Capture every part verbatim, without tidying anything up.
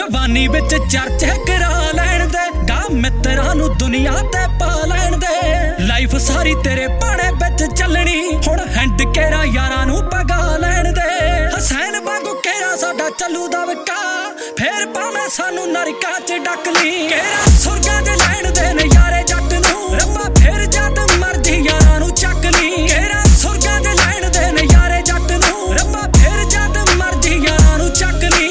जवानी विच चर्चे करा लैण दे, गा मित्रां नूं दुनिया ते पा लैण दे। लाइफ सारी तेरे भाणे विच चलनी, हुण हैंड केरा यारां नूं पगा लैण दे। हसैन वांगू केरा साडा चलू दा विका, फेर भावें सानू नरका च डक ली। केरा सुरगां दे लैण दे नज़ारे जट नूं, रब्बा फेर जद मर्जी यारां नूं चक ली। केरा सुरगां दे लैण दे नज़ारे जट नूं, रब्बा फेर जद मर्जी यारां नूं चक ली।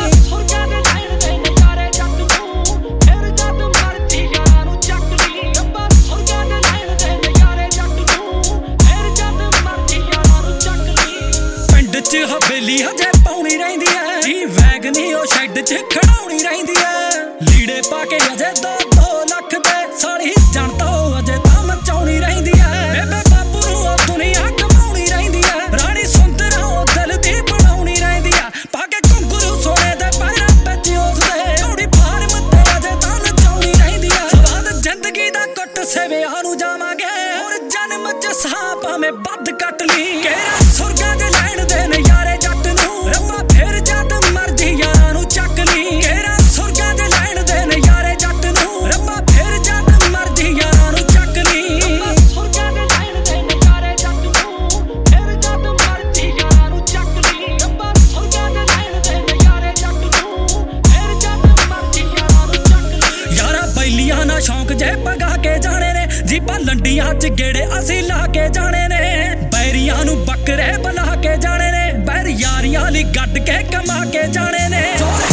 हवेली हजे पाउनी रहिंदी है, जी वैगनी ओ शैड च खड़ाउनी रहिंदी है। लीड़े पाके अजे दो दो लख दे, सारी जनता अजे तां मचाउनी रहिंदी है। बेबे बापू नूं ओ दुनिया कमाउनी रहिंदी है, रानी सुंदरा ओ दिल दी बनाउनी रहिंदी है। पाके घुंघरू सोने दे पैरां विच उसदे, चौड़ी फार्म ते अजे तां नचाउनी रहिंदी है। सवाद जिंदगी दा कुट सेविया नूं जावांगे, हुण जन्म च साह भावें बद कट ली। केरा सुरगां दे लैण दे नज़ारे जट नूं, रब्बा फेर जद मर्जी यारां नूं चक ली। केरा सुरगां दे लैण दे नज़ारे जट नूं, रब्बा फेर जद मर्जी यारां नूं चक ली। सुरगां दे लैण दे नज़ारे जट नूं, फेर जद मर्जी यारां नूं चक ली। रब्बा सुरगां दे लैण दे नज़ारे जट नूं, फेर जद मर्जी यारां नूं चक ली। यारा बैलियां ना शौक जे पगा के जाने ने, जीपां लंडियां च गेड़े असीं ला के जाने ने। बैरियां नूं बकरे बला के जाने ने, बैर यारियां लई गड्ड के कमा के जाने ने।